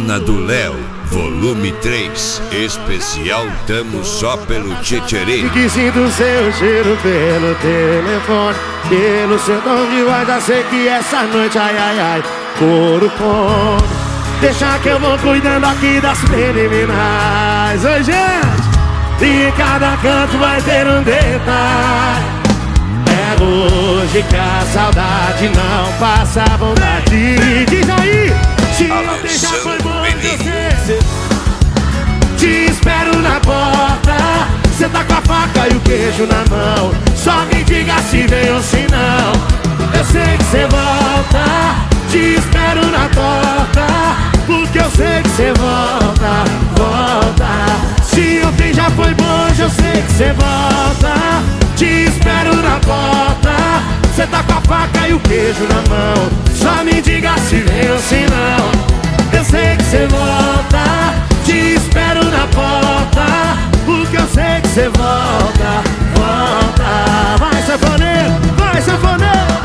Arena do Léo, volume 3, especial Tamo Só Pelo Tchê-tchê-rê. Que sinto seu cheiro pelo telefone, pelo seu tom de voz, já sei que essa noite, ai, ai, ai, couro come. Deixa que eu vou cuidando aqui das preliminares. Oi, gente! E em cada canto vai ter um detalhe. É hoje que a saudade não passa a vontade. Diz aí, se ontem já foi bom, você te espero na porta. Cê tá com a faca e o queijo na mão, só me diga se vem ou se não. Eu sei que cê volta, te espero na porta, porque eu sei que cê volta, volta. Se ontem já foi bom, hoje eu sei que cê volta. Te espero na porta, cê tá com a faca e o queijo na mão, só me diga se vem ou se não. Eu sei que cê volta, te espero na porta, porque eu sei que cê volta, volta. Vai, sanfoneiro, vai, sanfoneiro.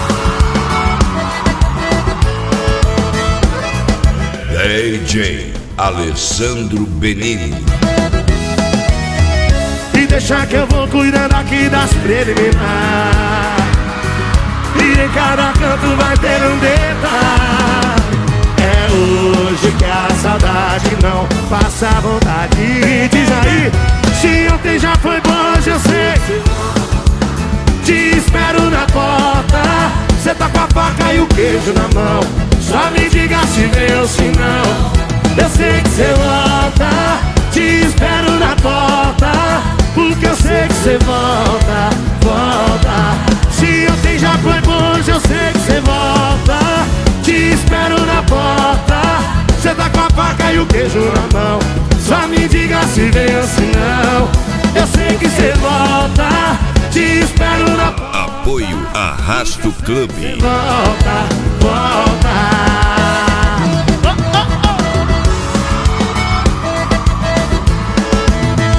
DJ Alessandro Benini. E deixa que eu vou cuidando aqui das preliminares. E em cada canto vai ter um detalhe. É hoje que a saudade não passa a vontade. Diz aí, se ontem já foi bom, hoje eu sei. Te espero na porta, cê tá com a faca e o queijo na mão, só me diga se vem ou se não. Eu sei que cê volta, te espero na porta, porque eu sei que cê volta, volta. Se ontem já foi bom, hoje eu sei que cê volta. Te espero na porta, cê tá com a faca e o queijo na mão, só me diga se vem ou se não. Eu sei que cê volta, te espero na porta. Apoio Arrasto Clube. Volta, volta.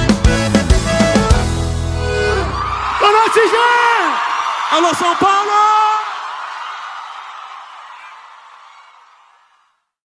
Boa noite, gente! Alô, São Paulo!